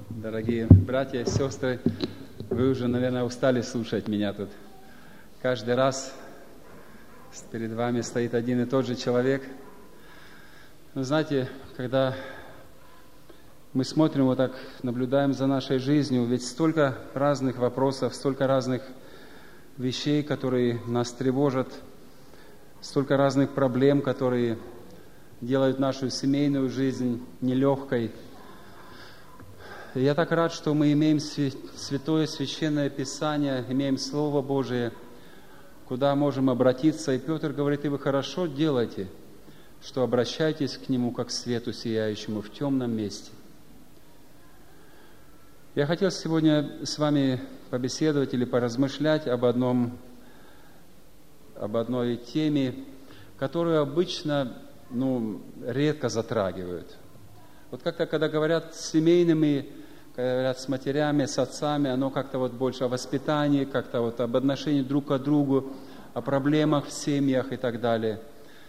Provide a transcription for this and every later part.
Дорогие братья и сестры, вы уже, наверное, устали слушать меня тут. Каждый раз перед вами стоит один и тот же человек. Вы знаете, когда мы смотрим вот так, наблюдаем за нашей жизнью, ведь столько разных вопросов, столько разных вещей, которые нас тревожат, столько разных проблем, которые делают нашу семейную жизнь нелегкой. И я так рад, что мы имеем Святое Священное Писание, имеем Слово Божие, куда можем обратиться. И Петр говорит: и вы хорошо делаете, что обращаетесь к Нему, как к свету сияющему в темном месте. Я хотел сегодня с вами побеседовать или поразмышлять об одной теме, которую обычно, редко затрагивают. Вот как-то, когда говорят с семейными, когда говорят с матерями, с отцами, оно как-то вот больше о воспитании, как-то вот об отношении друг к другу, о проблемах в семьях и так далее.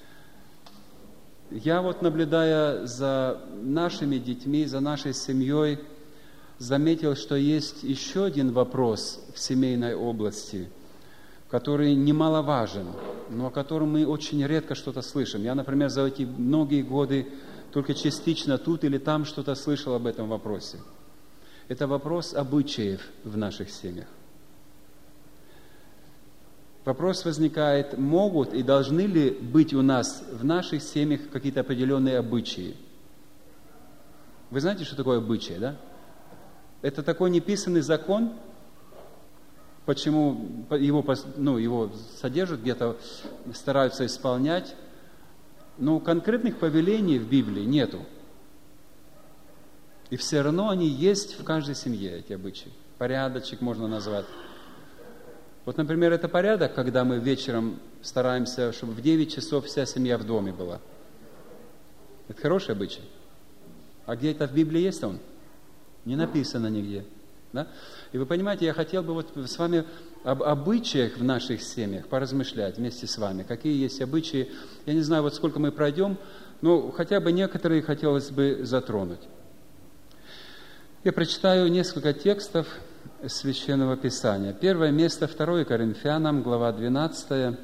Я вот, наблюдая за нашими детьми, за нашей семьей, заметил, что есть еще один вопрос в семейной области, который немаловажен, но о котором мы очень редко что-то слышим. Я, например, за эти многие годы только частично тут или там что-то слышал об этом вопросе. Это вопрос обычаев в наших семьях. Вопрос возникает: могут и должны ли быть у нас в наших семьях какие-то определенные обычаи? Вы знаете, что такое обычаи, да? Это такой неписанный закон. Почему его содержат, где-то стараются исполнять. Но конкретных повелений в Библии нету. И все равно они есть в каждой семье, эти обычаи. Порядочек можно назвать. Вот, например, это порядок, когда мы вечером стараемся, чтобы в 9 часов вся семья в доме была. Это хороший обычай. А где это в Библии есть он? Не написано нигде. Да? И вы понимаете, я хотел бы вот с вами об обычаях в наших семьях поразмышлять вместе с вами. Какие есть обычаи. Я не знаю, вот сколько мы пройдем, но хотя бы некоторые хотелось бы затронуть. Я прочитаю несколько текстов Священного Писания. Первое место, 2 Коринфянам, глава 12,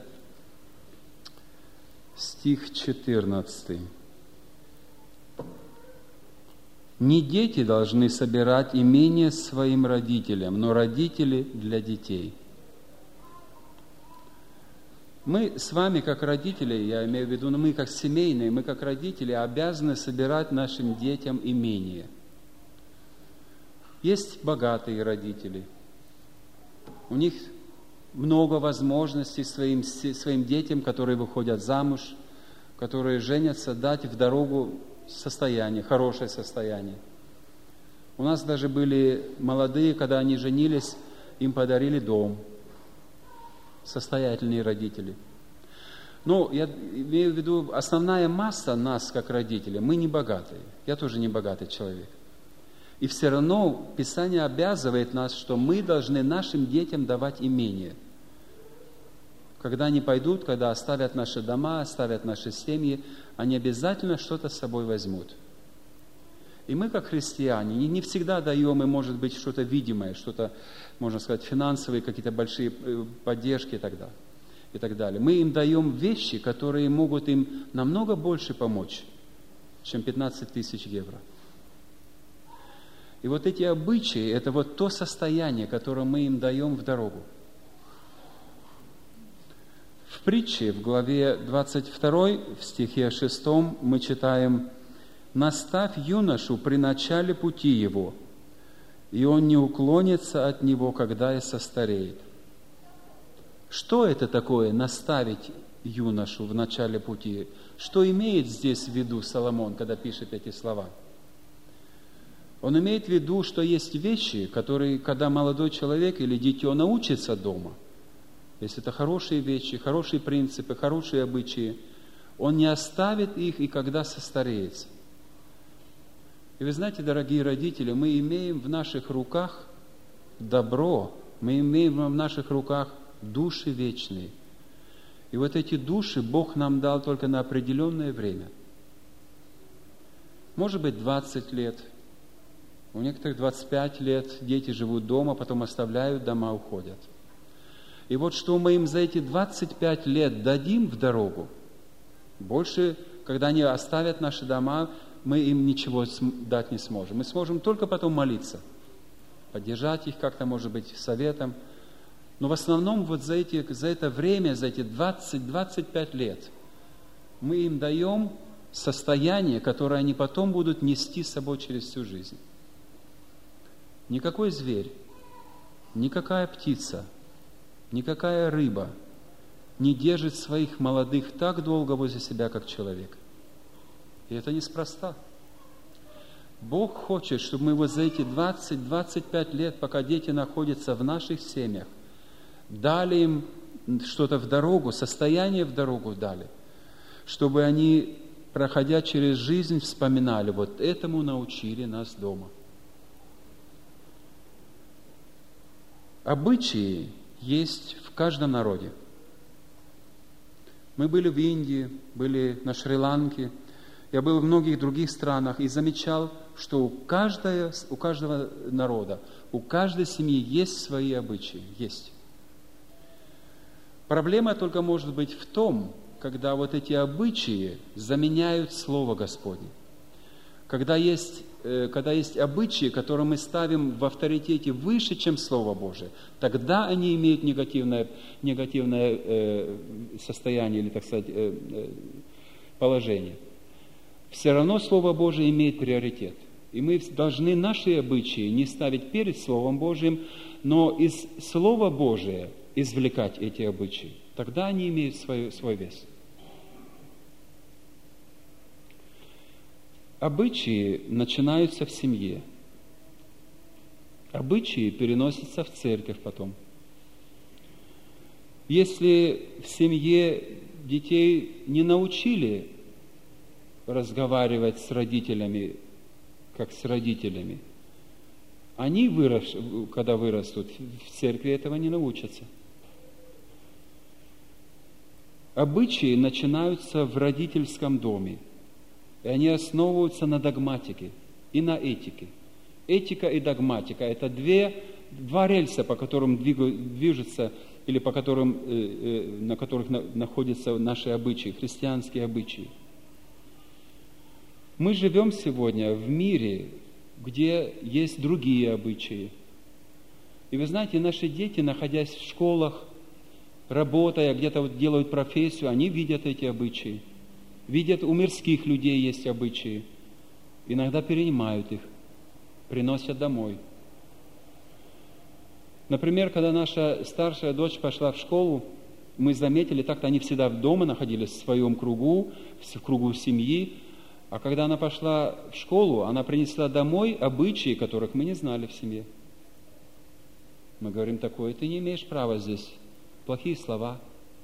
стих 14. «Не дети должны собирать имение своим родителям, но родители для детей». Мы с вами, как родители, я имею в виду, мы как семейные, мы как родители обязаны собирать нашим детям имение. Есть богатые родители. У них много возможностей своим детям, которые выходят замуж, которые женятся, дать в дорогу состояние, хорошее состояние. У нас даже были молодые, когда они женились, им подарили дом. Состоятельные родители. Но я имею в виду, основная масса нас, как родителей, мы не богатые. Я тоже не богатый человек. И все равно Писание обязывает нас, что мы должны нашим детям давать имение. Когда они пойдут, когда оставят наши дома, оставят наши семьи, они обязательно что-то с собой возьмут. И мы, как христиане, не всегда даем им, может быть, что-то видимое, что-то, можно сказать, финансовые, какие-то большие поддержки и так далее. Мы им даем вещи, которые могут им намного больше помочь, чем 15 тысяч евро. И вот эти обычаи, это вот то состояние, которое мы им даем в дорогу. В притче, в главе 22, в стихе 6 мы читаем: «Наставь юношу при начале пути его, и он не уклонится от него, когда и состареет». Что это такое наставить юношу в начале пути? Что имеет здесь в виду Соломон, когда пишет эти слова? Он имеет в виду, что есть вещи, которые, когда молодой человек или дитё научится дома, если это хорошие вещи, хорошие принципы, хорошие обычаи, он не оставит их и когда состареется. И вы знаете, дорогие родители, мы имеем в наших руках добро, мы имеем в наших руках души вечные. И вот эти души Бог нам дал только на определенное время. Может быть, 20 лет, У некоторых 25 лет дети живут дома, потом оставляют дома, уходят. И вот что мы им за эти 25 лет дадим в дорогу, больше, когда они оставят наши дома, мы им ничего дать не сможем. Мы сможем только потом молиться, поддержать их как-то, может быть, советом. Но в основном вот за это время, за эти 20-25 лет мы им даем состояние, которое они потом будут нести с собой через всю жизнь. Никакой зверь, никакая птица, никакая рыба не держит своих молодых так долго возле себя, как человек. И это неспроста. Бог хочет, чтобы мы вот за эти 20-25 лет, пока дети находятся в наших семьях, дали им что-то в дорогу, состояние в дорогу дали, чтобы они, проходя через жизнь, вспоминали, вот этому научили нас дома. Обычаи есть в каждом народе. Мы были в Индии, были на Шри-Ланке, я был в многих других странах и замечал, что у каждого народа, у каждой семьи есть свои обычаи, есть. Проблема только может быть в том, когда вот эти обычаи заменяют Слово Господне. Когда есть обычаи, которые мы ставим в авторитете выше, чем Слово Божие, тогда они имеют негативное состояние, или, так сказать, положение. Все равно Слово Божие имеет приоритет. И мы должны наши обычаи не ставить перед Словом Божиим, но из Слова Божия извлекать эти обычаи. Тогда они имеют свой вес. Обычаи начинаются в семье. Обычаи переносятся в церковь потом. Если в семье детей не научили разговаривать с родителями, как с родителями, они, когда вырастут, в церкви этого не научатся. Обычаи начинаются в родительском доме. И они основываются на догматике и на этике. Этика и догматика – это два рельса, по которым движутся, или на которых находятся наши обычаи, христианские обычаи. Мы живем сегодня в мире, где есть другие обычаи. И вы знаете, наши дети, находясь в школах, работая, где-то делают профессию, они видят эти обычаи. Видят, у мирских людей есть обычаи. Иногда перенимают их, приносят домой. Например, когда наша старшая дочь пошла в школу, мы заметили, так-то они всегда дома находились в своем кругу, в кругу семьи. А когда она пошла в школу, она принесла домой обычаи, которых мы не знали в семье. Мы говорим такое: ты не имеешь права здесь. Плохие слова.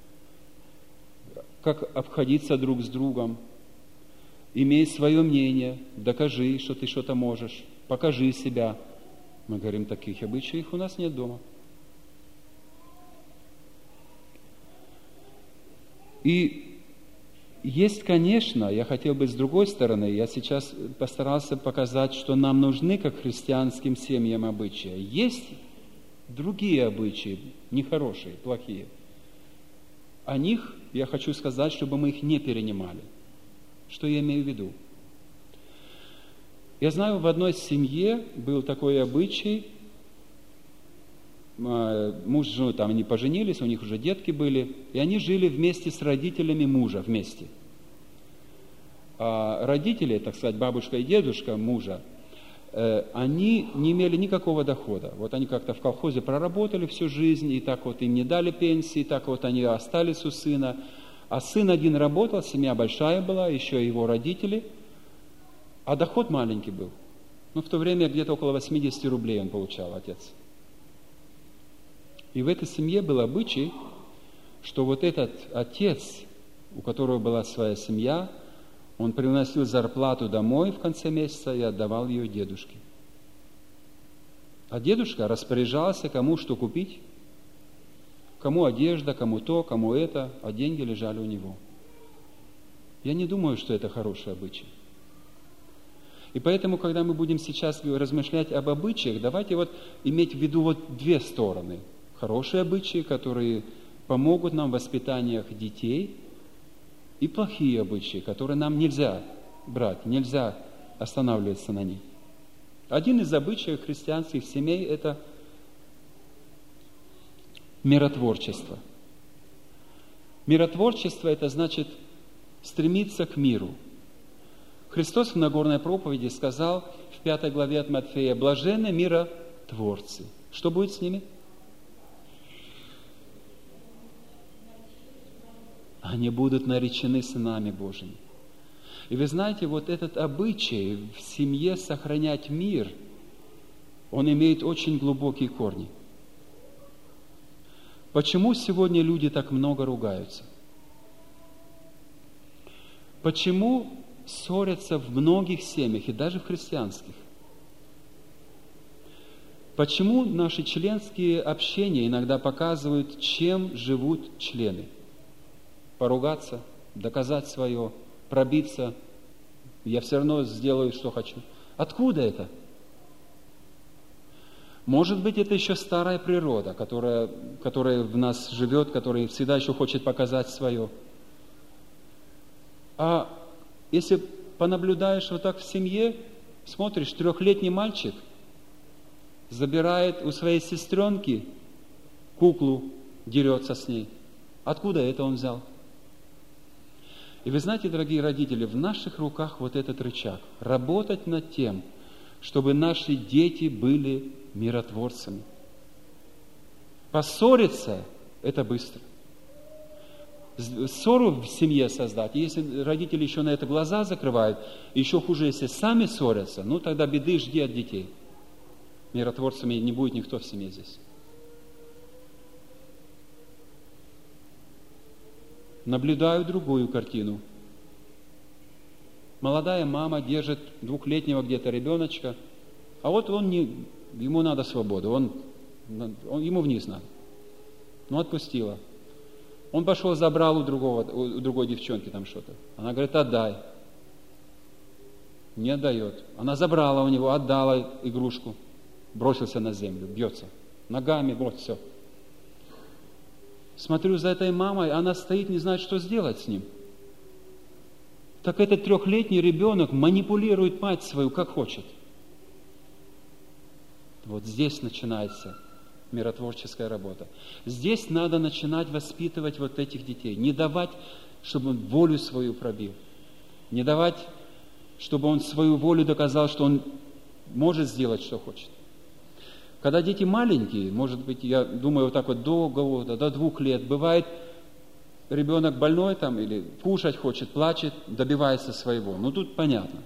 Как обходиться друг с другом, имей свое мнение, докажи, что ты что-то можешь, покажи себя. Мы говорим, таких обычаев у нас нет дома. И есть, конечно, я хотел бы с другой стороны, я сейчас постарался показать, что нам нужны, как христианским семьям, обычаи. Есть другие обычаи, нехорошие, плохие. О них я хочу сказать, чтобы мы их не перенимали. Что я имею в виду? Я знаю, в одной семье был такой обычай. Муж с женой, там они поженились, у них уже детки были, и они жили вместе с родителями мужа, вместе. А родители, так сказать, бабушка и дедушка мужа, они не имели никакого дохода. Вот они как-то в колхозе проработали всю жизнь, и так вот им не дали пенсии, и так вот они остались у сына. А сын один работал, семья большая была, еще его родители, а доход маленький был. Ну, в то время где-то около 80 рублей он получал, отец. И в этой семье был обычай, что вот этот отец, у которого была своя семья, он приносил зарплату домой в конце месяца и отдавал ее дедушке. А дедушка распоряжался, кому что купить, кому одежда, кому то, кому это, а деньги лежали у него. Я не думаю, что это хороший обычай. И поэтому, когда мы будем сейчас размышлять об обычаях, давайте вот иметь в виду вот две стороны. Хорошие обычаи, которые помогут нам в воспитаниях детей, и плохие обычаи, которые нам нельзя брать, нельзя останавливаться на них. Один из обычаев христианских семей – это миротворчество. Миротворчество – это значит стремиться к миру. Христос в Нагорной проповеди сказал в 5 главе от Матфея: «Блаженны миротворцы». Что будет с ними? Они будут наречены сынами Божьими. И вы знаете, вот этот обычай в семье сохранять мир, он имеет очень глубокие корни. Почему сегодня люди так много ругаются? Почему ссорятся в многих семьях, и даже в христианских? Почему наши членские общения иногда показывают, чем живут члены? Поругаться, доказать свое, пробиться, я все равно сделаю, что хочу. Откуда это? Может быть, это еще старая природа, которая в нас живет, которая всегда еще хочет показать свое. А если понаблюдаешь вот так в семье, смотришь, 3-летний мальчик забирает у своей сестренки куклу, дерется с ней. Откуда это он взял? И вы знаете, дорогие родители, в наших руках вот этот рычаг. Работать над тем, чтобы наши дети были миротворцами. Поссориться – это быстро. Ссору в семье создать, и если родители еще на это глаза закрывают, еще хуже, если сами ссорятся, ну тогда беды жди от детей. Миротворцами не будет никто в семье здесь. Наблюдаю другую картину. Молодая мама держит 2-летнего где-то ребеночка, а вот ему надо свободу, ему вниз надо. Ну, отпустила. Он пошел, забрал у другой девчонки там что-то. Она говорит: отдай. Не отдает. Она забрала у него, отдала игрушку. Бросился на землю, бьется. Ногами, вот все. Смотрю за этой мамой, она стоит, не знает, что сделать с ним. Так этот 3-летний ребенок манипулирует мать свою, как хочет. Вот здесь начинается миротворческая работа. Здесь надо начинать воспитывать вот этих детей. Не давать, чтобы он волю свою пробил. Не давать, чтобы он свою волю доказал, что он может сделать, что хочет. Когда дети маленькие, может быть, я думаю, вот так вот до 2 лет, бывает, ребенок больной там или кушать хочет, плачет, добивается своего. Ну, тут понятно.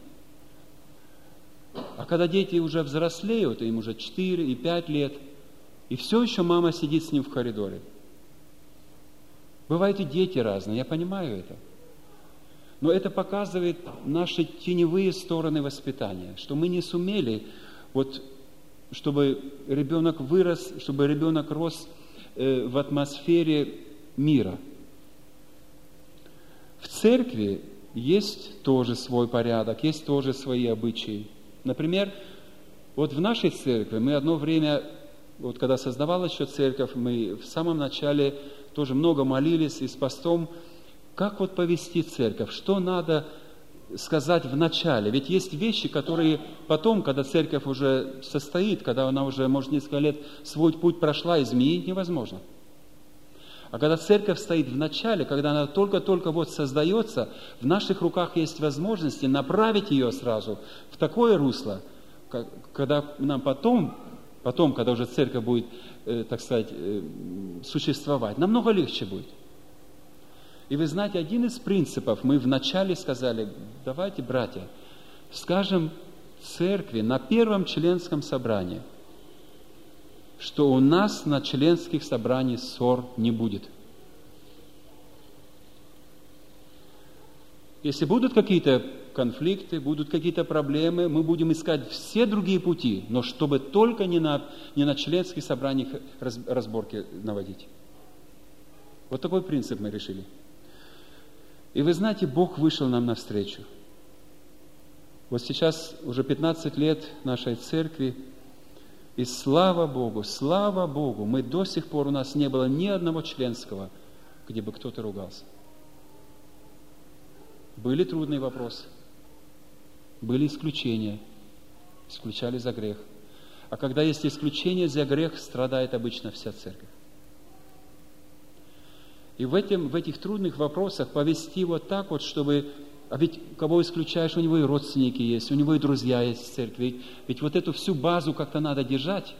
А когда дети уже взрослеют, им уже 4 и 5 лет, и все еще мама сидит с ним в коридоре. Бывают и дети разные, я понимаю это. Но это показывает наши теневые стороны воспитания, что мы не сумели, чтобы ребенок вырос, чтобы ребенок рос в атмосфере мира. В церкви есть тоже свой порядок, есть тоже свои обычаи. Например, вот в нашей церкви мы одно время, вот когда создавалась еще церковь, мы в самом начале тоже много молились и с постом, как вот повести церковь, что надо сказать в начале. Ведь есть вещи, которые потом, когда церковь уже состоит, когда она уже, может, несколько лет свой путь прошла, изменить невозможно. А когда церковь стоит в начале, когда она только-только вот создается, в наших руках есть возможности направить ее сразу в такое русло, когда нам потом, когда уже церковь будет, так сказать, существовать, намного легче будет. И вы знаете, один из принципов, мы вначале сказали, давайте, братья, скажем церкви на первом членском собрании, что у нас на членских собраниях ссор не будет. Если будут какие-то конфликты, будут какие-то проблемы, мы будем искать все другие пути, но чтобы только не на членских собраниях разборки наводить. Вот такой принцип мы решили. И вы знаете, Бог вышел нам навстречу. Вот сейчас уже 15 лет нашей церкви, и слава Богу, мы до сих пор, у нас не было ни одного членского, где бы кто-то ругался. Были трудные вопросы, были исключения, исключали за грех. А когда есть исключение за грех, страдает обычно вся церковь. И в этих трудных вопросах повести вот так вот, чтобы... А ведь кого исключаешь, у него и родственники есть, у него и друзья есть в церкви. Ведь вот эту всю базу как-то надо держать.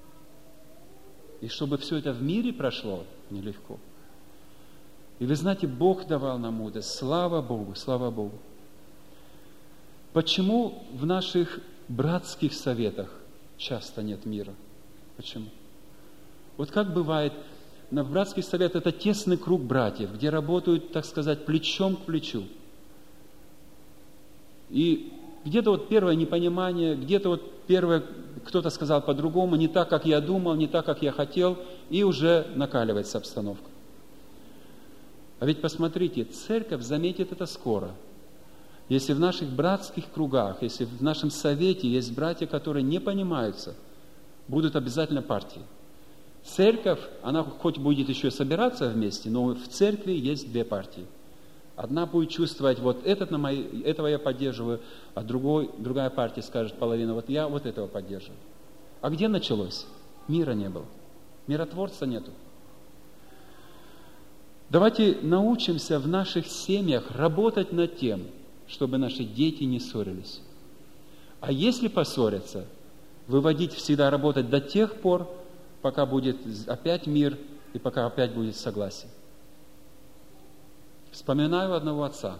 И чтобы все это в мире прошло, нелегко. И вы знаете, Бог давал нам мудрость. Слава Богу, слава Богу. Почему в наших братских советах часто нет мира? Почему? Вот как бывает, на братский совет это тесный круг братьев, где работают, так сказать, плечом к плечу. И где-то вот первое непонимание, где-то вот первое кто-то сказал по-другому, не так, как я думал, не так, как я хотел, и уже накаливается обстановка. А ведь посмотрите, церковь заметит это скоро. Если в наших братских кругах, если в нашем совете есть братья, которые не понимаются, будут обязательно партии. Церковь, она хоть будет еще собираться вместе, но в церкви есть две партии. Одна будет чувствовать, вот этого я поддерживаю, а другая партия скажет, половина, вот я вот этого поддерживаю. А где началось? Мира не было. Миротворца нету. Давайте научимся в наших семьях работать над тем, чтобы наши дети не ссорились. А если поссорятся, выводить всегда работать до тех пор, пока будет опять мир и пока опять будет согласие. Вспоминаю одного отца.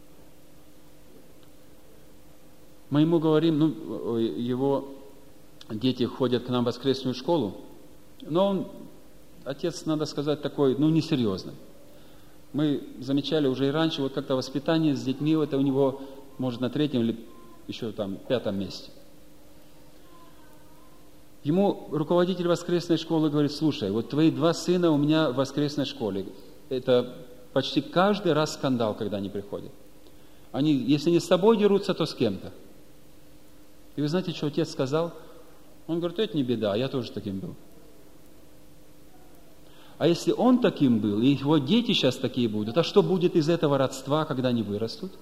Мы ему говорим, его дети ходят к нам в воскресную школу, но он, отец, надо сказать, такой, несерьезный. Мы замечали уже и раньше, вот как-то воспитание с детьми, это у него, может, на 3-м или еще там 5-м месте. Ему руководитель воскресной школы говорит, слушай, вот твои 2 сына у меня в воскресной школе. Это почти каждый раз скандал, когда они приходят. Они, если не с тобой дерутся, то с кем-то. И вы знаете, что отец сказал? Он говорит, это не беда, я тоже таким был. А если он таким был, и его дети сейчас такие будут, а что будет из этого родства, когда они вырастут?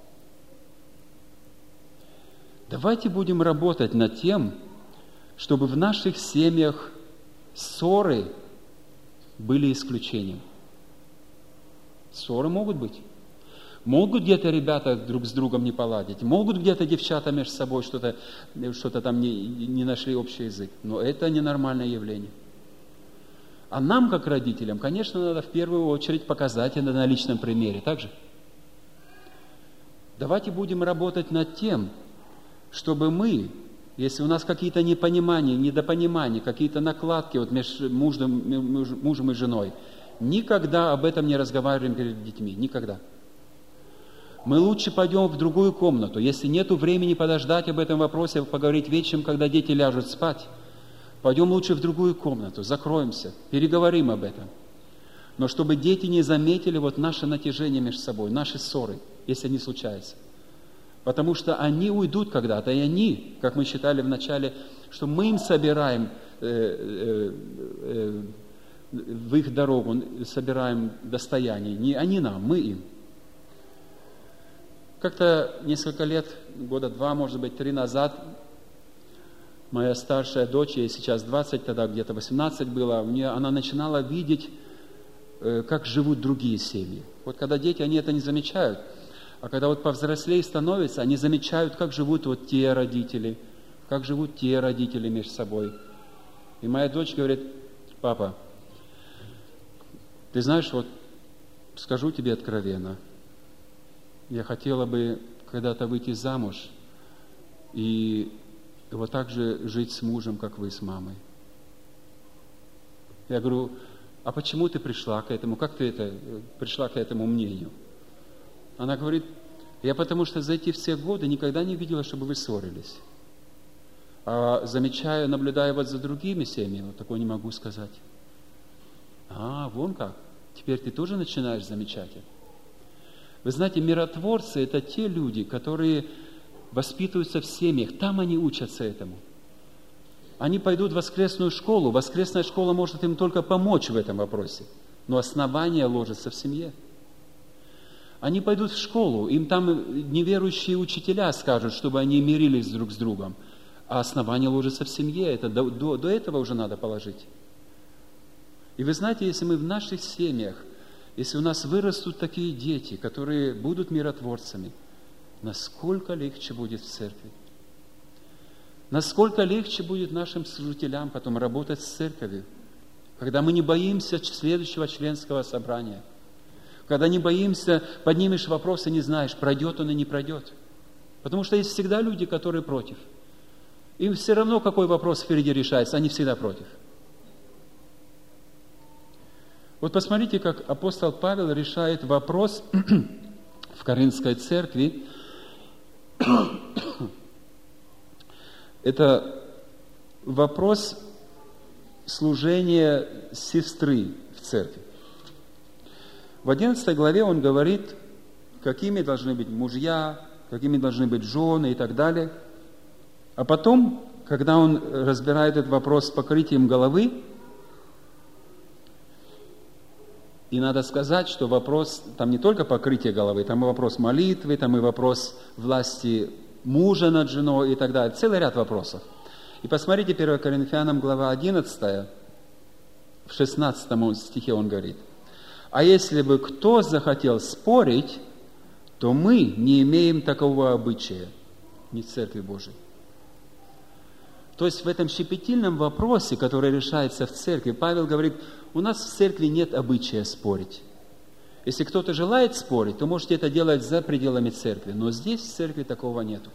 Давайте будем работать над тем, чтобы в наших семьях ссоры были исключением. Ссоры могут быть. Могут где-то ребята друг с другом не поладить, могут где-то девчата между собой что-то там не нашли общий язык, но это ненормальное явление. А нам, как родителям, конечно, надо в первую очередь показать это на личном примере. Так же? Давайте будем работать над тем, чтобы мы, если у нас какие-то непонимания, недопонимания, какие-то накладки вот между мужем и женой, никогда об этом не разговариваем перед детьми. Никогда. Мы лучше пойдем в другую комнату. Если нет времени подождать об этом вопросе, поговорить вечером, когда дети ляжут спать, пойдем лучше в другую комнату, закроемся, переговорим об этом. Но чтобы дети не заметили вот наше натяжение между собой, наши ссоры, если они случаются. Потому что они уйдут когда-то, и они, как мы считали в начале, что мы им собираем в их дорогу, собираем достояние. Не они нам, мы им. Как-то несколько лет, 2 года, может быть, 3 назад, моя старшая дочь, ей сейчас 20, тогда где-то 18 было, она начинала видеть, как живут другие семьи. Вот когда дети, они это не замечают, а когда вот повзрослее становятся, они замечают, как живут вот те родители, как живут те родители между собой. И моя дочь говорит, папа, ты знаешь, вот скажу тебе откровенно, я хотела бы когда-то выйти замуж и вот так же жить с мужем, как вы с мамой. Я говорю, а почему ты пришла к этому? Как ты пришла к этому мнению? Она говорит, я потому что за эти все годы никогда не видела, чтобы вы ссорились. А замечая, наблюдая вот за другими семьями, вот такое не могу сказать. Вон как. Теперь ты тоже начинаешь замечать это. Вы знаете, миротворцы – это те люди, которые воспитываются в семьях, там они учатся этому. Они пойдут в воскресную школу, воскресная школа может им только помочь в этом вопросе, но основание ложится в семье. Они пойдут в школу, им там неверующие учителя скажут, чтобы они мирились друг с другом, а основание ложится в семье, это до этого уже надо положить. И вы знаете, если мы в наших семьях, если у нас вырастут такие дети, которые будут миротворцами, насколько легче будет в церкви. Насколько легче будет нашим служителям потом работать с церковью, когда мы не боимся следующего членского собрания, когда не боимся, поднимешь вопрос и не знаешь, пройдет он и не пройдет. Потому что есть всегда люди, которые против. Им все равно, какой вопрос впереди решается, они всегда против. Вот посмотрите, как апостол Павел решает вопрос в Коринфской церкви. Это вопрос служения сестры в церкви. В 11 главе он говорит, какими должны быть мужья, какими должны быть жены и так далее. А потом, когда он разбирает этот вопрос с покрытием головы, и надо сказать, что вопрос, там не только покрытие головы, там и вопрос молитвы, там и вопрос власти мужа над женой и так далее. Целый ряд вопросов. И посмотрите, 1 Коринфянам, глава 11, в 16 стихе он говорит, «А если бы кто захотел спорить, то мы не имеем такого обычая, не в Церкви Божией». То есть в этом щепетильном вопросе, который решается в церкви, Павел говорит, у нас в церкви нет обычая спорить. Если кто-то желает спорить, то можете это делать за пределами церкви, но здесь в церкви такого нету.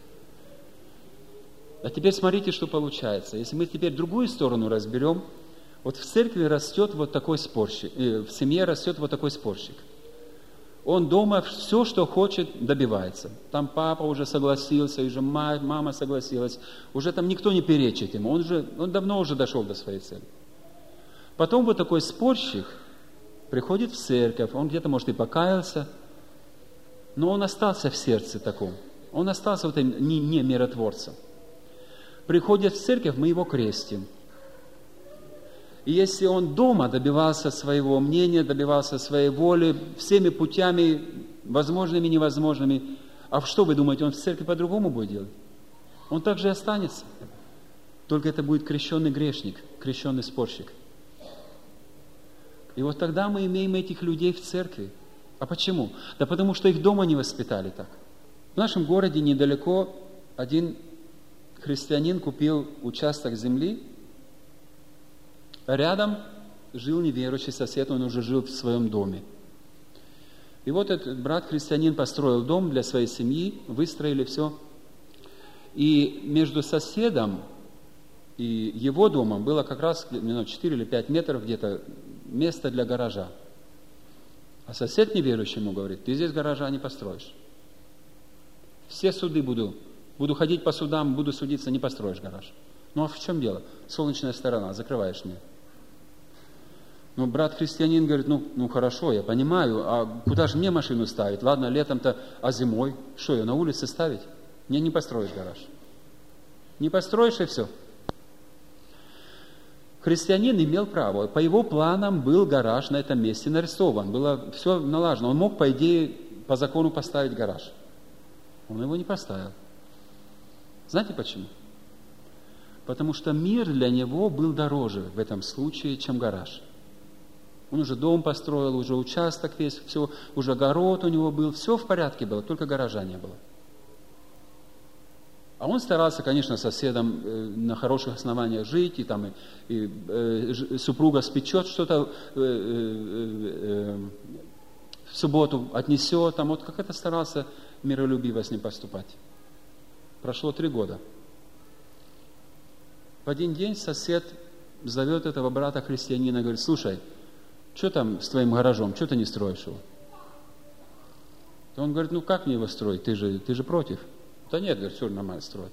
А теперь смотрите, что получается. Если мы теперь другую сторону разберем, вот в церкви растет вот такой спорщик, в семье растет вот такой спорщик. Он дома все, что хочет, добивается. Там папа уже согласился, уже мама согласилась. Уже там никто не перечит ему. Он давно уже дошел до своей цели. Потом вот такой спорщик приходит в церковь. Он где-то, может, и покаялся. Но он остался в сердце таком. Он остался вот этим не миротворцем. Приходит в церковь, мы его крестим. И если он дома добивался своего мнения, добивался своей воли, всеми путями, возможными и невозможными, а что вы думаете, он в церкви по-другому будет делать? Он также и останется. Только это будет крещенный грешник, крещенный спорщик. И вот тогда мы имеем этих людей в церкви. А почему? Да потому что их дома не воспитали так. В нашем городе недалеко один христианин купил участок земли. Рядом жил неверующий сосед, он уже жил в своем доме. И вот этот брат-христианин построил дом для своей семьи, выстроили все. И между соседом и его домом было как раз 4 или 5 метров где-то место для гаража. А сосед неверующий ему говорит, ты здесь гаража не построишь. Все суды буду ходить по судам, буду судиться, не построишь гараж. Ну а в чем дело? Солнечная сторона, закрываешь мне. Но брат-христианин говорит, ну хорошо, я понимаю, а куда же мне машину ставить? Ладно, летом-то, а зимой? Что, ее на улице ставить? Мне не построишь гараж. Не построишь, и все. Христианин имел право. По его планам был гараж на этом месте нарисован. Было все налажено. Он мог, по идее, по закону поставить гараж. Он его не поставил. Знаете почему? Потому что мир для него был дороже в этом случае, чем гараж. Он уже дом построил, уже участок весь, все, уже огород у него был, все в порядке было, только гаража не было. А он старался, конечно, с соседом на хороших основаниях жить, и супруга спечет что-то в субботу, отнесет, вот как это старался миролюбиво с ним поступать. Прошло 3 года. В один день сосед зовет этого брата-христианина и говорит, слушай, что там с твоим гаражом, что ты не строишь его? Он говорит, как мне его строить, ты же против. Да нет, говорит, все нормально строить.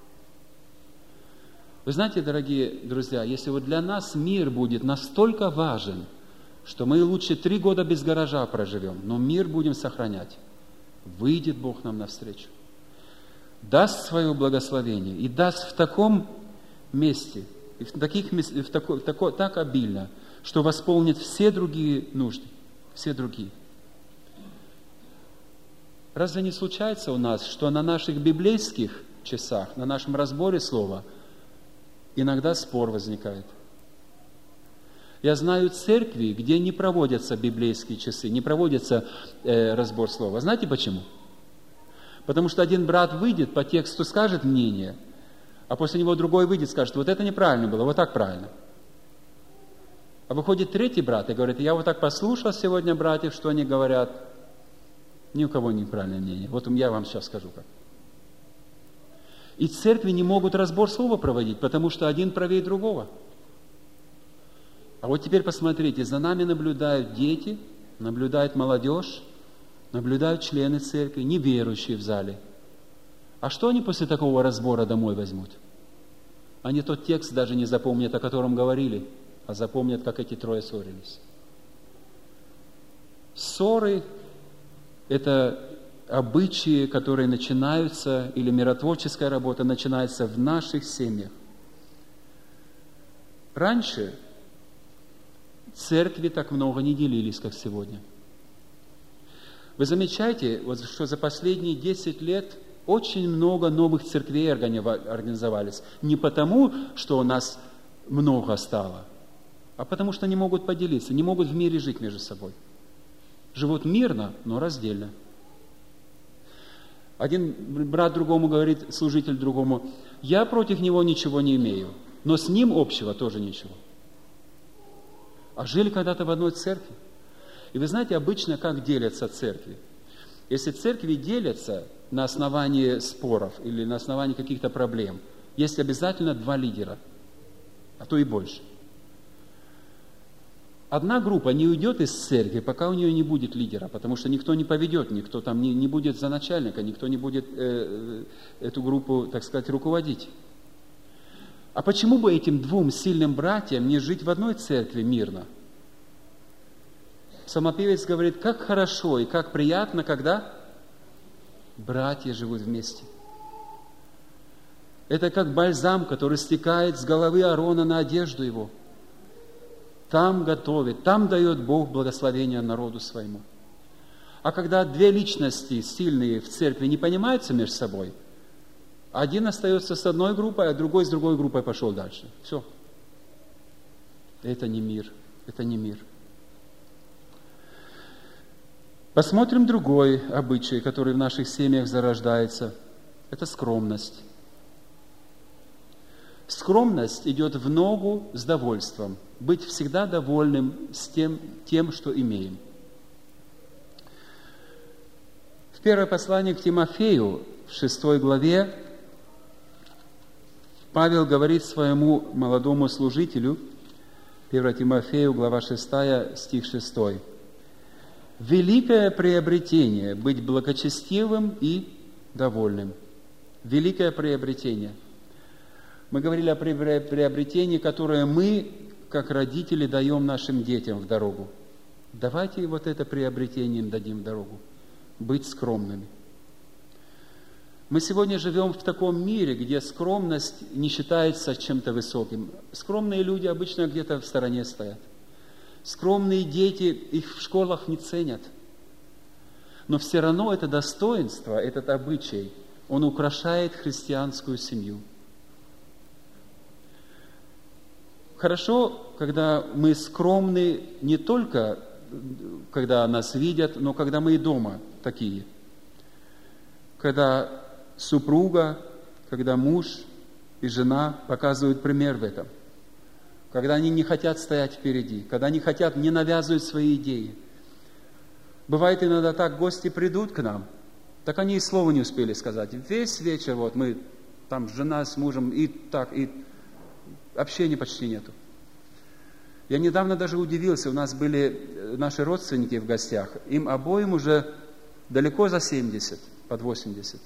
Вы знаете, дорогие друзья, если вот для нас мир будет настолько важен, что мы лучше 3 года без гаража проживем, но мир будем сохранять, выйдет Бог нам навстречу. даст свое благословение и даст в таком месте, и так обильно, что восполнит все другие нужды, все другие. Разве не случается у нас, что на наших библейских часах, на нашем разборе слова, иногда спор возникает? Я знаю церкви, где не проводятся библейские часы, не проводится разбор слова. Знаете почему? Потому что один брат выйдет, по тексту скажет мнение, а после него другой выйдет, скажет, вот это неправильно было, вот так правильно. А выходит третий брат и говорит, я вот так послушал сегодня братьев, что они говорят, ни у кого неправильное мнение. Вот я вам сейчас скажу как. И церкви не могут разбор слова проводить, потому что один правее другого. А вот теперь посмотрите, за нами наблюдают дети, наблюдает молодежь, наблюдают члены церкви, неверующие в зале. А что они после такого разбора домой возьмут? Они тот текст даже не запомнят, о котором говорили, а запомнят, как эти трое ссорились. Ссоры – это обычаи, которые начинаются, или миротворческая работа начинается в наших семьях. Раньше церкви так много не делились, как сегодня. Вы замечаете, вот, что за последние 10 лет очень много новых церквей организовались. Не потому, что у нас много стало, а потому что не могут поделиться, не могут в мире жить между собой. Живут мирно, но раздельно. Один брат другому говорит, служитель другому, я против него ничего не имею, но с ним общего тоже ничего. А жили когда-то в одной церкви. И вы знаете, обычно как делятся церкви? Если церкви делятся на основании споров или на основании каких-то проблем, есть обязательно 2 лидера, а то и больше. Одна группа не уйдет из церкви, пока у нее не будет лидера, потому что никто не поведет, никто там не будет за начальника, никто не будет эту группу, так сказать, руководить. А почему бы этим 2 сильным братьям не жить в одной церкви мирно? Псалмопевец говорит, как хорошо и как приятно, когда братья живут вместе. Это как бальзам, который стекает с головы Аарона на одежду его. Там готовит, там дает Бог благословение народу своему. А когда 2 личности сильные в церкви не понимаются между собой, один остается с одной группой, а другой с другой группой пошел дальше. Все. Это не мир. Это не мир. Посмотрим другой обычай, который в наших семьях зарождается. Это скромность. Скромность идет в ногу с довольством. Быть всегда довольным с тем, что имеем. В первое послание к Тимофею, в 6 главе, Павел говорит своему молодому служителю, 1 Тимофею, глава 6, стих 6. «Великое приобретение – быть благочестивым и довольным». Великое приобретение. Мы говорили о приобретении, которое мы, как родители, даем нашим детям в дорогу. Давайте вот это приобретение им дадим в дорогу. Быть скромными. Мы сегодня живем в таком мире, где скромность не считается чем-то высоким. Скромные люди обычно где-то в стороне стоят. Скромные дети, их в школах не ценят. Но все равно это достоинство, этот обычай, он украшает христианскую семью. Хорошо, когда мы скромны не только, когда нас видят, но когда мы и дома такие. Когда супруга, когда муж и жена показывают пример в этом. Когда они не хотят стоять впереди, когда они не навязывают свои идеи. Бывает иногда так, гости придут к нам, так они и слова не успели сказать. Весь вечер вот мы, там жена с мужем, и общения почти нету. Я недавно даже удивился, у нас были наши родственники в гостях, им обоим уже далеко за 70, под 80.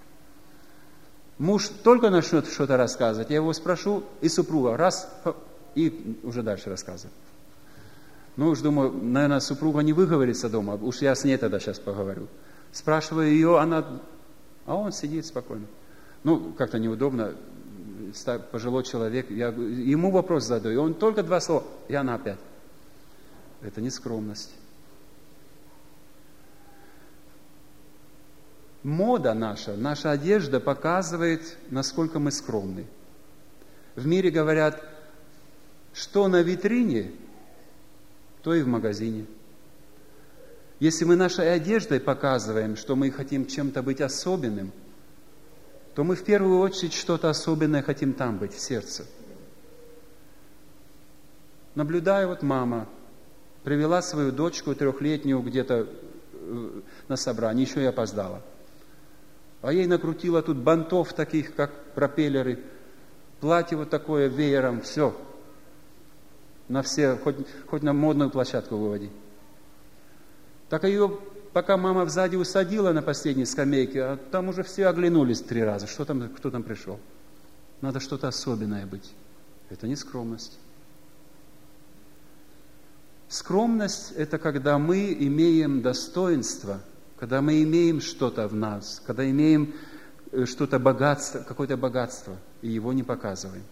Муж только начнет что-то рассказывать, я его спрошу, и супруга раз, и уже дальше рассказывает. Ну уж думаю, наверное, супруга не выговорится дома, уж я с ней тогда сейчас поговорю. Спрашиваю ее, а он сидит спокойно. Ну, как-то неудобно, пожилой человек, я ему вопрос задаю, и он только 2 слова, и она опять. Это не скромность. Мода наша одежда показывает, насколько мы скромны. В мире говорят, что на витрине, то и в магазине. Если мы нашей одеждой показываем, что мы хотим чем-то быть особенным, то мы в первую очередь что-то особенное хотим там быть, в сердце. Наблюдаю, вот мама привела свою дочку 3-летнюю где-то на собрание, еще и опоздала. А ей накрутила тут бантов таких, как пропеллеры, платье вот такое веером, все. На все, хоть на модную площадку выводи. Так ее, пока мама сзади усадила на последней скамейке, а там уже все оглянулись 3 раза. Что там, кто там пришел? Надо что-то особенное быть. Это не скромность. Скромность – это когда мы имеем достоинство, когда мы имеем что-то в нас, когда имеем что-то богатство, какое-то богатство, и его не показываем.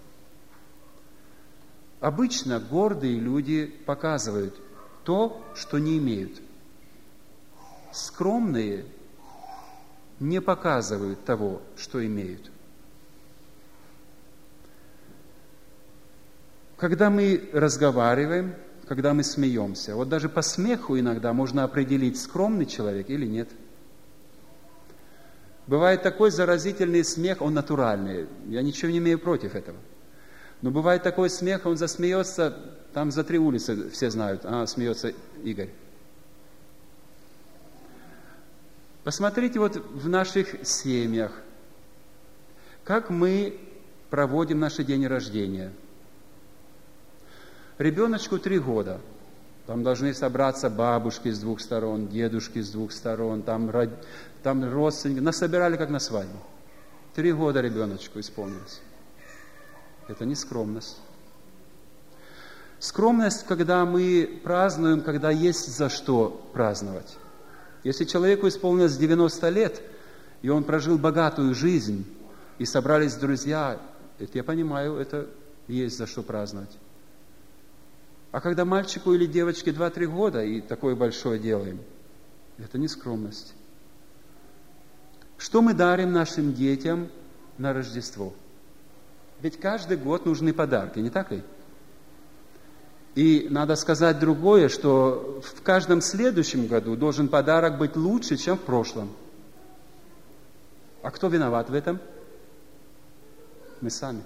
Обычно гордые люди показывают то, что не имеют. Скромные не показывают того, что имеют. Когда мы разговариваем, когда мы смеемся, вот даже по смеху иногда можно определить, скромный человек или нет. Бывает такой заразительный смех, он натуральный. Я ничего не имею против этого. Но бывает такой смех, он засмеется, там за 3 улицы все знают, смеется Игорь. Посмотрите вот в наших семьях, как мы проводим наши дни рождения. Ребеночку 3 года. Там должны собраться бабушки с 2 сторон, дедушки с 2 сторон, там родственники. Нас собирали как на свадьбу. 3 года ребеночку исполнилось. Это не скромность. Скромность, когда мы празднуем, когда есть за что праздновать. Если человеку исполнилось 90 лет, и он прожил богатую жизнь, и собрались друзья, это я понимаю, это есть за что праздновать. А когда мальчику или девочке 2-3 года, и такое большое делаем, это не скромность. Что мы дарим нашим детям на Рождество? Ведь каждый год нужны подарки, не так ли? И надо сказать другое, что в каждом следующем году должен подарок быть лучше, чем в прошлом. А кто виноват в этом? Мы сами.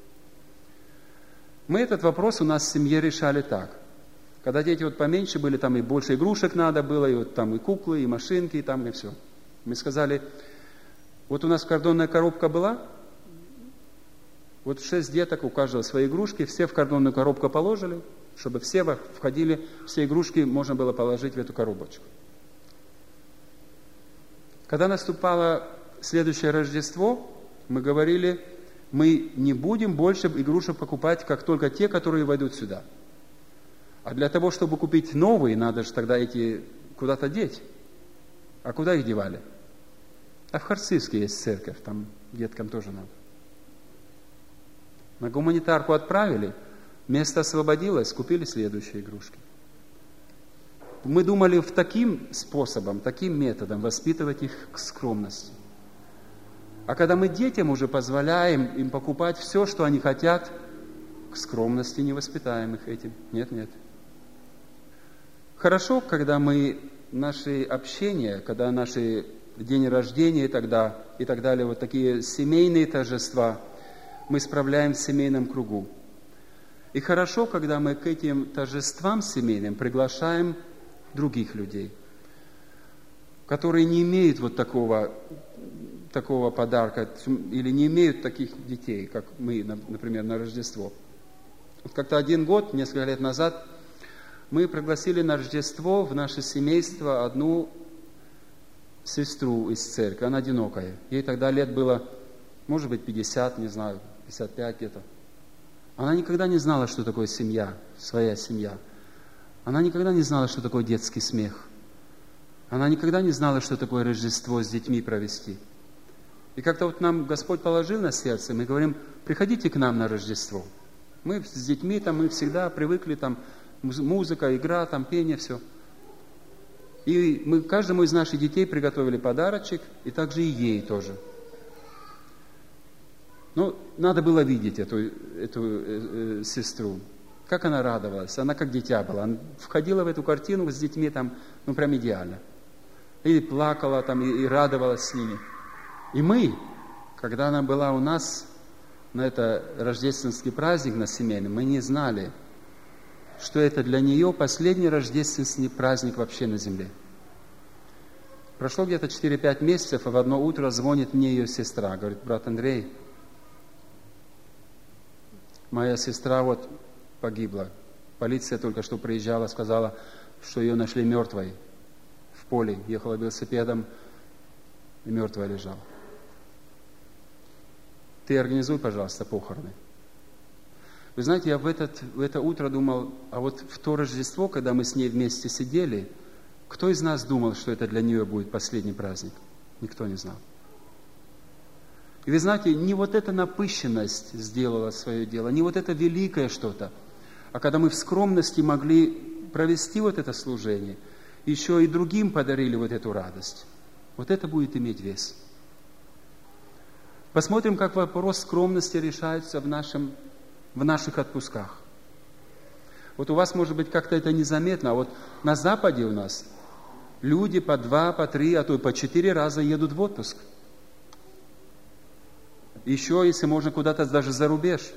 Мы этот вопрос у нас в семье решали так. Когда дети вот поменьше были, там и больше игрушек надо было, и вот там и куклы, и машинки, и там и все. Мы сказали, вот у нас картонная коробка была, вот 6 деток, у каждого свои игрушки, все в картонную коробку положили, чтобы все входили, все игрушки можно было положить в эту коробочку. Когда наступало следующее Рождество, мы говорили, мы не будем больше игрушек покупать, как только те, которые войдут сюда. А для того, чтобы купить новые, надо же тогда эти куда-то деть. А куда их девали? А в Харцизске есть церковь, там деткам тоже надо. На гуманитарку отправили, место освободилось, купили следующие игрушки. Мы думали таким способом, таким методом воспитывать их к скромности. А когда мы детям уже позволяем им покупать все, что они хотят, к скромности не воспитаем их этим. Нет. Хорошо, когда мы наши общения, когда наши дни рождения и так далее, вот такие семейные торжества, мы справляем в семейном кругу. И хорошо, когда мы к этим торжествам семейным приглашаем других людей, которые не имеют вот такого подарка или не имеют таких детей, как мы, например, на Рождество. Вот как-то один год, несколько лет назад, мы пригласили на Рождество в наше семейство одну сестру из церкви, она одинокая. Ей тогда лет было, может быть, 50, не знаю, 55 где-то. Она никогда не знала, что такое семья, своя семья. Она никогда не знала, что такое детский смех. Она никогда не знала, что такое Рождество с детьми провести. И как-то вот нам Господь положил на сердце, мы говорим, приходите к нам на Рождество. Мы с детьми там, мы всегда привыкли, там, музыка, игра, там, пение, все. И мы каждому из наших детей приготовили подарочек, и также и ей тоже. Ну, надо было видеть эту сестру. Как она радовалась. Она как дитя была. Она входила в эту картину с детьми там, ну, прям идеально. И плакала там, и радовалась с ними. И мы, когда она была у нас на это рождественский праздник, на семейный, мы не знали, что это для нее последний рождественский праздник вообще на земле. Прошло где-то 4-5 месяцев, и в одно утро звонит мне ее сестра. Говорит, брат Андрей, моя сестра вот погибла. Полиция только что приезжала, сказала, что ее нашли мертвой в поле. Ехала велосипедом, и мертвая лежала. Ты организуй, пожалуйста, похороны. Вы знаете, я в это утро думал, а вот в то Рождество, когда мы с ней вместе сидели, кто из нас думал, что это для нее будет последний праздник? Никто не знал. И вы знаете, не вот эта напыщенность сделала свое дело, не вот это великое что-то, а когда мы в скромности могли провести вот это служение, еще и другим подарили вот эту радость, вот это будет иметь вес. Посмотрим, как вопрос скромности решается в наших отпусках. Вот у вас, может быть, как-то это незаметно, а вот на Западе у нас люди по 2, по 3, а то и по 4 раза едут в отпуск. Еще, если можно, куда-то даже за рубеж.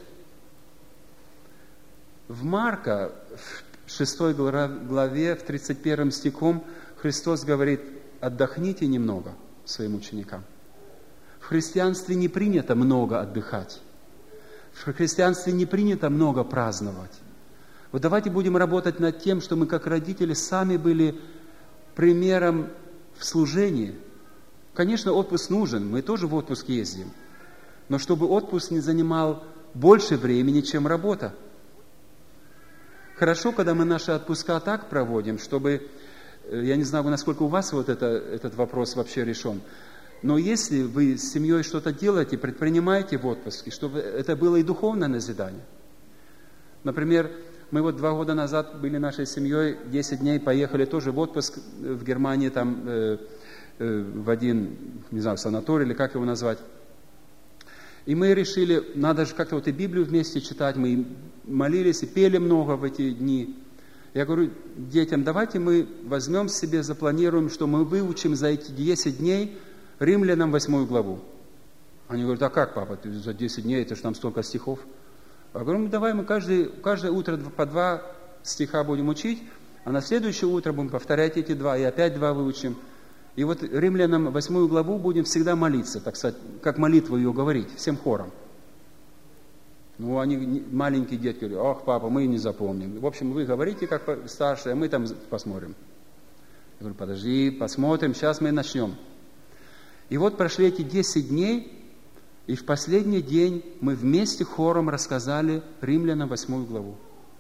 В Марка, в 6 главе, в 31 стихом, Христос говорит, отдохните немного своим ученикам. В христианстве не принято много отдыхать. В христианстве не принято много праздновать. Вот давайте будем работать над тем, что мы как родители сами были примером в служении. Конечно, отпуск нужен, мы тоже в отпуск ездим. Но чтобы отпуск не занимал больше времени, чем работа. Хорошо, когда мы наши отпуска так проводим, чтобы, я не знаю, насколько у вас вот этот вопрос вообще решен, но если вы с семьей что-то делаете, предпринимаете в отпуске, чтобы это было и духовное назидание. Например, мы вот 2 года назад были нашей семьей, 10 дней поехали тоже в отпуск в Германии, там в один, не знаю, санаторий или как его назвать. И мы решили, надо же как-то вот и Библию вместе читать, мы молились и пели много в эти дни. Я говорю детям, давайте мы возьмем себе, запланируем, что мы выучим за эти 10 дней Римлянам 8 главу. Они говорят, а как, папа, ты за 10 дней, это же там столько стихов. Я говорю, давай мы каждое утро по 2 стиха будем учить, а на следующее утро будем повторять эти 2, и опять 2 выучим. И вот Римлянам 8 главу будем всегда молиться, так сказать, как молитву ее говорить, всем хором. Ну, они, маленькие детки, говорят, ах, папа, мы не запомним. В общем, вы говорите, как старшие, а мы там посмотрим. Я говорю, подожди, посмотрим, сейчас мы начнем. И вот прошли эти 10 дней, и в последний день мы вместе хором рассказали Римлянам 8 главу.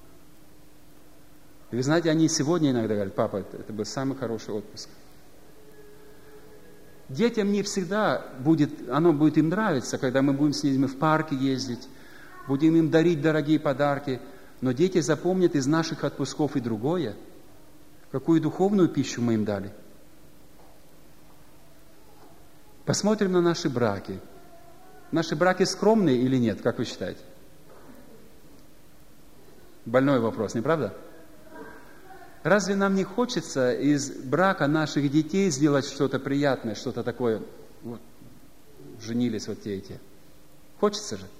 И вы знаете, они сегодня иногда говорят, папа, это был самый хороший отпуск. Детям не всегда оно будет им нравиться, когда мы будем с ними в парке ездить, будем им дарить дорогие подарки, но дети запомнят из наших отпусков и другое, какую духовную пищу мы им дали. Посмотрим на наши браки. Наши браки скромные или нет, как вы считаете? Больной вопрос, не правда? Разве нам не хочется из брака наших детей сделать что-то приятное, что-то такое? Вот, женились вот те и те. Хочется же.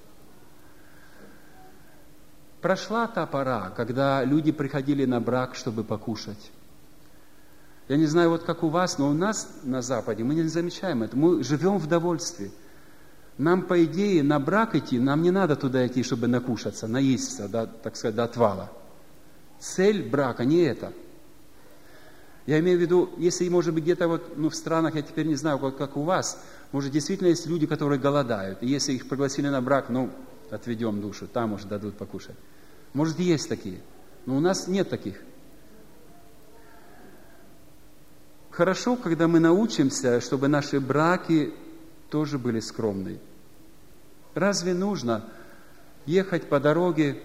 Прошла та пора, когда люди приходили на брак, чтобы покушать. Я не знаю, вот как у вас, но у нас на Западе мы не замечаем это. Мы живем в довольстве. Нам, по идее, на брак идти, нам не надо туда идти, чтобы накушаться, наесться, так сказать, до отвала. Цель брака не это. Я имею в виду, если, может быть, где-то вот, в странах, я теперь не знаю, как у вас, может, действительно есть люди, которые голодают. И если их пригласили на брак, отведем душу, там уже дадут покушать. Может, и есть такие. Но у нас нет таких. Хорошо, когда мы научимся, чтобы наши браки тоже были скромные. Разве нужно ехать по дороге,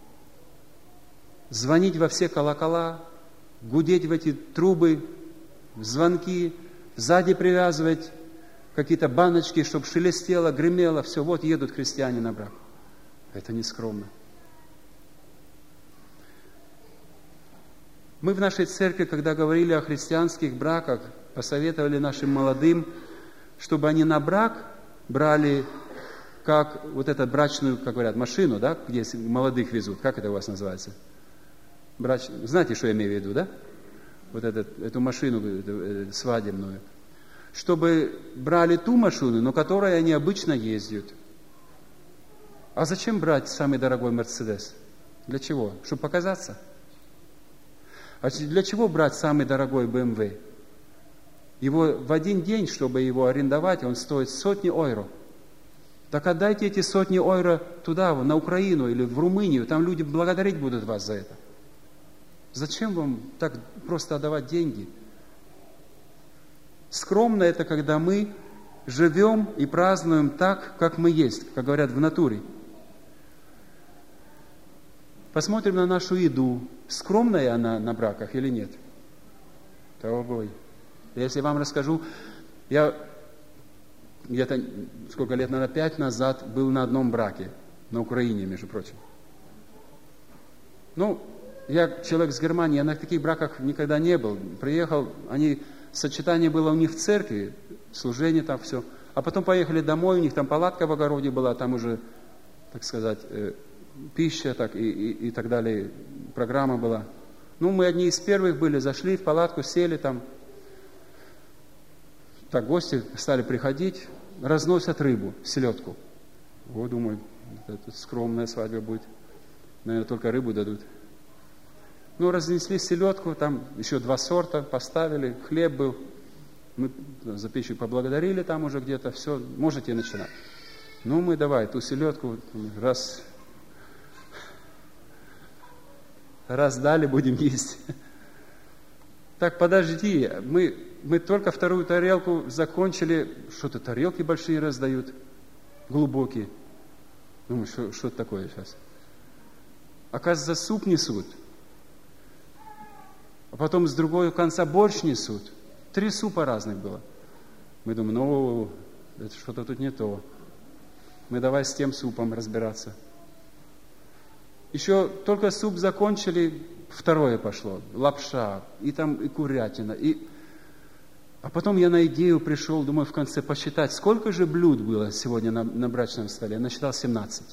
звонить во все колокола, гудеть в эти трубы, звонки, сзади привязывать какие-то баночки, чтобы шелестело, гремело, все, вот едут христиане на брак. Это не скромно. Мы в нашей церкви, когда говорили о христианских браках, посоветовали нашим молодым, чтобы они на брак брали как вот эту брачную, как говорят, машину, да, где молодых везут. Как это у вас называется? Знаете, что я имею в виду, да? Вот эту машину свадебную. Чтобы брали ту машину, но которой они обычно ездят. А зачем брать самый дорогой Мерседес? Для чего? Чтобы показаться? А для чего брать самый дорогой BMW? Его в один день, чтобы его арендовать, он стоит сотни евро. Так отдайте эти сотни евро туда, на Украину или в Румынию, там люди благодарить будут вас за это. Зачем вам так просто отдавать деньги? Скромно это, когда мы живем и празднуем так, как мы есть, как говорят, в натуре. Посмотрим на нашу еду. Скромная она на браках или нет? Дорогой. Если я вам расскажу, я где-то, сколько лет, наверное, 5 назад был на одном браке, на Украине, между прочим. Я человек с Германии, я на таких браках никогда не был. Приехал, сочетание было у них в церкви, служение там все. А потом поехали домой, у них там палатка в огороде была, там уже, так сказать, пища так, и так далее, программа была. Мы одни из первых были, зашли в палатку, сели там. Так, гости стали приходить, разносят рыбу, селедку. Думаю, это скромная свадьба будет. Наверное, только рыбу дадут. Разнесли селедку, там еще 2 сорта поставили, хлеб был. Мы за пищу поблагодарили там уже где-то, все, можете начинать. Мы давай, ту селедку раз дали, будем есть. Так, подожди, мы только 2-ю тарелку закончили, что-то тарелки большие раздают, глубокие. Думаю, что это такое сейчас? Оказывается, суп несут. А потом с другого конца борщ несут. 3 супа разных было. Мы думаем, это что-то тут не то. Мы давай с тем супом разбираться. Еще только суп закончили, 2-е пошло. Лапша, и там и курятина. А потом я на идею пришел, думаю, в конце посчитать, сколько же блюд было сегодня на брачном столе. Я насчитал 17.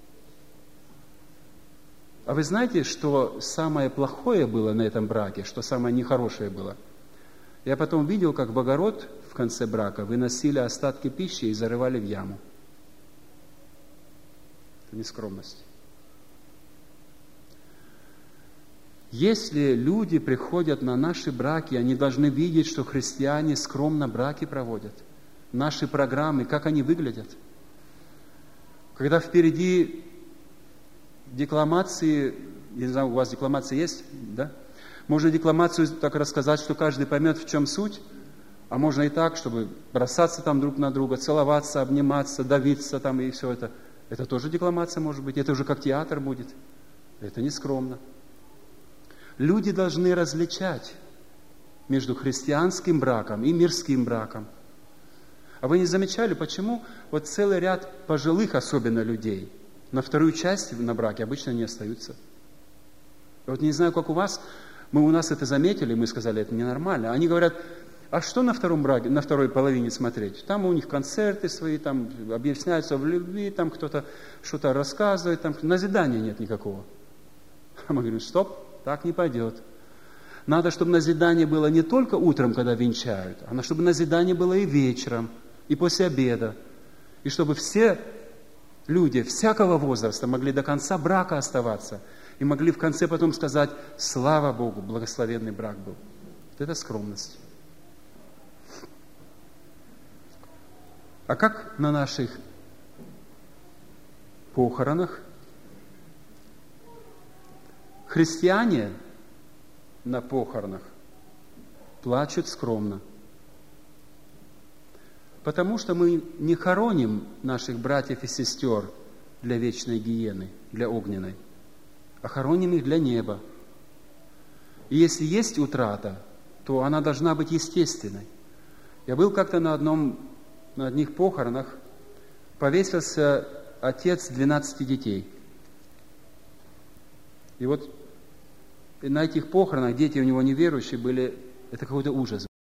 А вы знаете, что самое плохое было на этом браке, что самое нехорошее было? Я потом видел, как в огород в конце брака выносили остатки пищи и зарывали в яму. Это нескромность. Если люди приходят на наши браки, они должны видеть, что христиане скромно браки проводят. Наши программы, как они выглядят. Когда впереди декламации, я не знаю, у вас декламация есть, да? Можно декламацию так рассказать, что каждый поймет, в чем суть, а можно и так, чтобы бросаться там друг на друга, целоваться, обниматься, давиться там и все это. Это тоже декламация может быть, это уже как театр будет. Это не скромно. Люди должны различать между христианским браком и мирским браком. А вы не замечали, почему вот целый ряд пожилых, особенно людей, на 2-ю часть на браке обычно не остаются? Вот не знаю, как у вас, мы у нас это заметили, мы сказали, это ненормально. Они говорят, а что на 2-м браке, на 2-й половине смотреть? Там у них концерты свои, там объясняются в любви, там кто-то что-то рассказывает, там назидания нет никакого. А мы говорим, стоп, так не пойдет. Надо, чтобы назидание было не только утром, когда венчают, а чтобы назидание было и вечером, и после обеда. И чтобы все люди всякого возраста могли до конца брака оставаться и могли в конце потом сказать, слава Богу, благословенный брак был. Вот это скромность. А как на наших похоронах? Христиане на похоронах плачут скромно. Потому что мы не хороним наших братьев и сестер для вечной гиены, для огненной, а хороним их для неба. И если есть утрата, то она должна быть естественной. Я был как-то на одних похоронах, повесился отец 12 детей. И вот на этих похоронах дети у него неверующие были, это какой-то ужас.